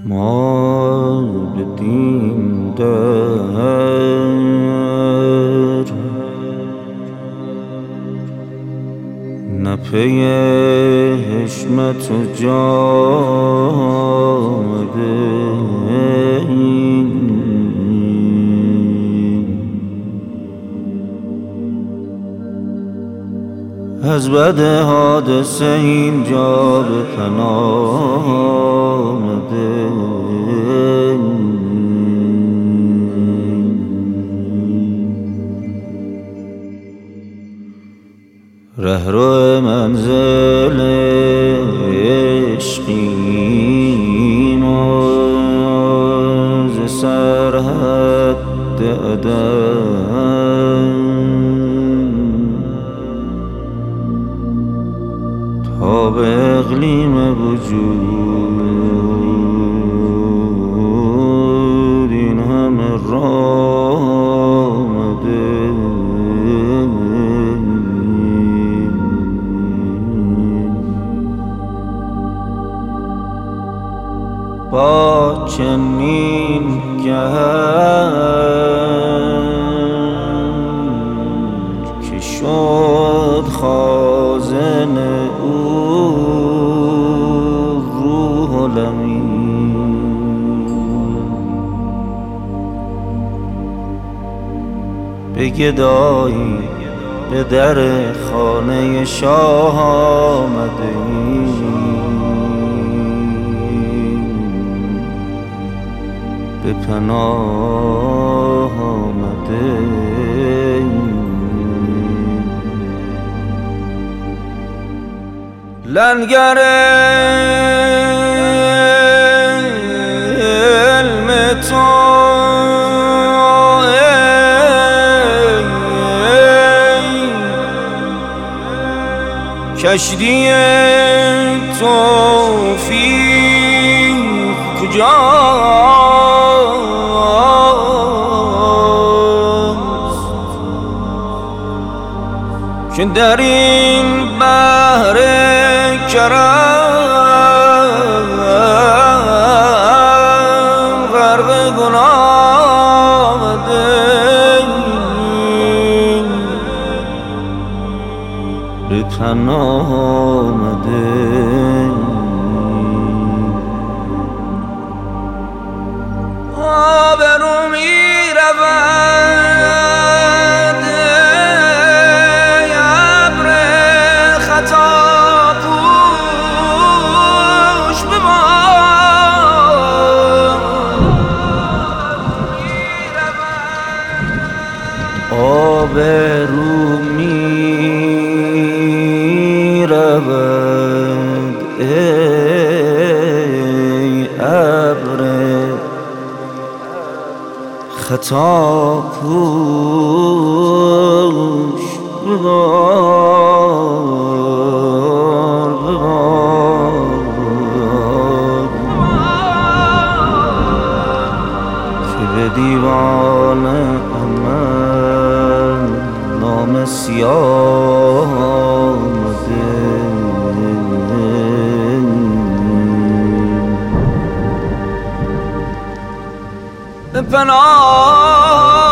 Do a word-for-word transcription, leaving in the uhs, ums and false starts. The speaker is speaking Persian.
ما بدیم در نه پی حشمت و جام بین از بد حادثه اینجا به پناه آمده رهرو منزل عشقیم و ز سرحد عدم تا به اقلیم وجود این همه راه آمده با چنین گهر که شد خازن او روح الامین به گدایی به در خانه شاه آمده به پناه آمده لنگر علم تو کشتی توفیق کجاست که در این بحر کرم غرق گناه آمده به پناه آمده آبرو می رود ابر خطا پوش بمان آبرو می رود ای ابر خطا پوش ببار ببار که به دیوان عمل نام سیاه آمده به پناه